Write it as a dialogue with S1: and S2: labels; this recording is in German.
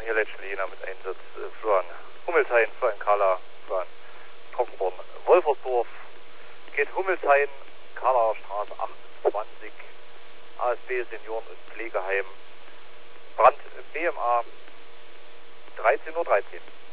S1: hier Letschlina mit Einsatz Florian Hummelshain, Florian Kahler, Florian Trockenborn, Wolfersdorf, geht Hummelshain, Kahler Straße 28, ASB Senioren- und Pflegeheim, Brand BMA, 13:13 Uhr.